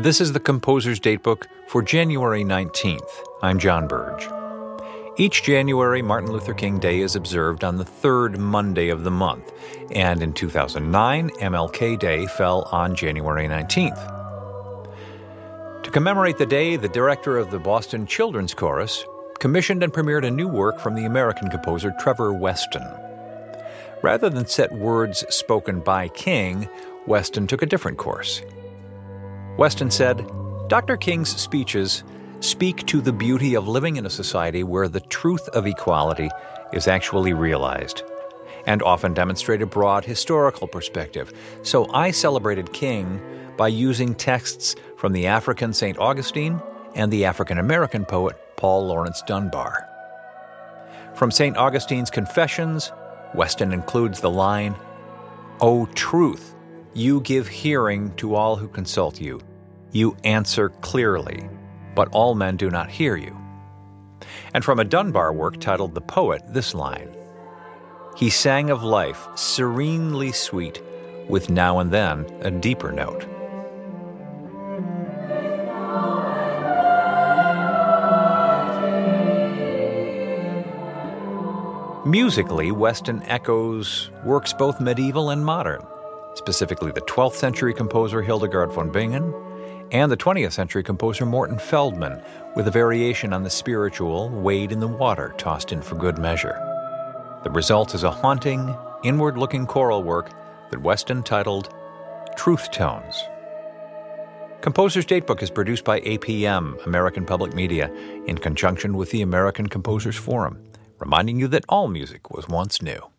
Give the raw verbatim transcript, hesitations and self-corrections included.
This is the Composer's Datebook for January nineteenth. I'm John Burge. Each January, Martin Luther King Day is observed on the third Monday of the month, and in two thousand nine, M L K Day fell on January nineteenth. To commemorate the day, the director of the Boston Children's Chorus commissioned and premiered a new work from the American composer Trevor Weston. Rather than set words spoken by King, Weston took a different course. Weston said, "Doctor King's speeches speak to the beauty of living in a society where the truth of equality is actually realized, and often demonstrate a broad historical perspective. So I celebrated King by using texts from the African Saint Augustine and the African-American poet Paul Laurence Dunbar." From Saint Augustine's Confessions, Weston includes the line, "O truth, you give hearing to all who consult you. You answer clearly, but all men do not hear you." And from a Dunbar work titled The Poet, this line, "He sang of life serenely sweet, with now and then a deeper note." Musically, Weston echoes works both medieval and modern, specifically the twelfth century composer Hildegard von Bingen and the twentieth century composer Morton Feldman, with a variation on the spiritual "Wade in the Water, Tossed in for Good Measure." The result is a haunting, inward-looking choral work that Weston titled Truth Tones. Composer's Datebook is produced by A P M, American Public Media, in conjunction with the American Composers Forum, reminding you that all music was once new.